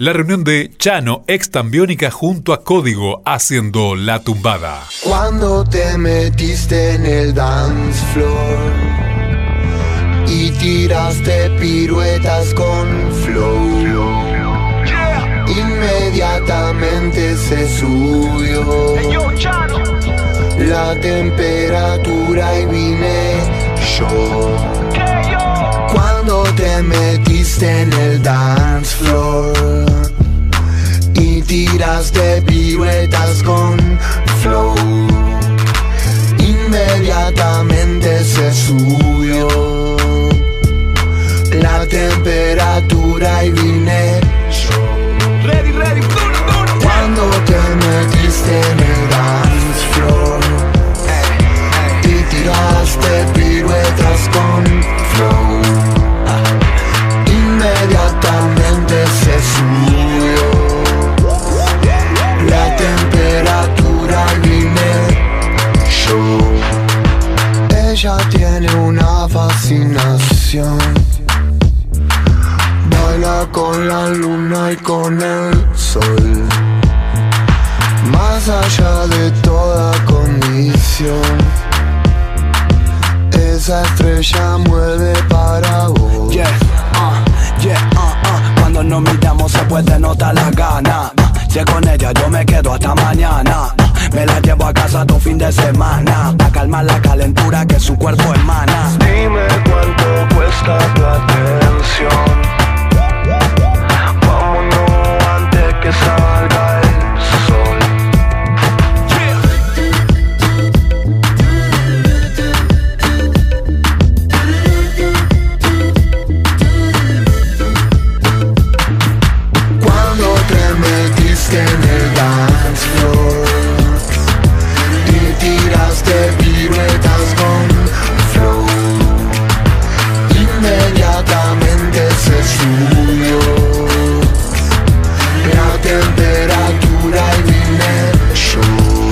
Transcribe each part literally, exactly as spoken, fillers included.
La reunión de Chano, ex Tambiónica, junto a Código, haciendo La Tumbada. Cuando te metiste en el dance floor y tiraste piruetas con flow, inmediatamente se subió la temperatura y vine yo. Cuando te metiste en el dance floor y tiraste piruetas con flow, inmediatamente se subió la temperatura y vine yo. Ready, ready, duro, duro. Cuando te metiste en el dance floor y tiraste piruetas con flow, inmediatamente se subió la temperatura y vine yo. Ella tiene una fascinación, baila con la luna y con el sol, más allá de toda condición. Esa estrella mueve para vos. Yeah, uh, yeah, uh, uh. Cuando nos miramos se puede notar la gana. Si es con ella yo me quedo hasta mañana. Me la llevo a casa todo fin de semana, pa' calmar la calentura que su cuerpo emana. Dime cuánto cuesta tu atención, vámonos antes que salga el sol. Cuando te metiste en el dance floor y tiraste piruetas con flow, inmediatamente se subió la temperatura y vine yo.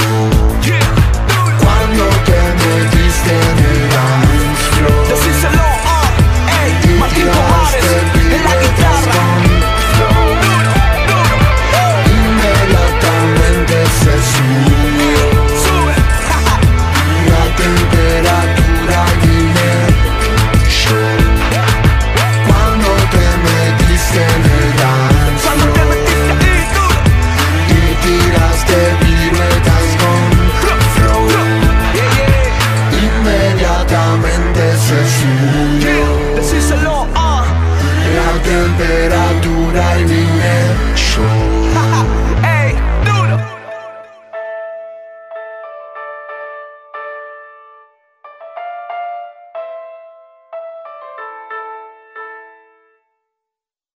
Cuando te metiste en el dance floor Decíselo, uh, ey, y Martín tiraste Tomares en la piruetas guitarra. con flow, inmediatamente se subió Sube, la temperatura y vine yo. Cuando te metiste en el dance cuando te floor metiste ahí, duro. y tiraste piruetas con flow, inmediatamente se subió Decíselo, uh. la temperatura y vine yo.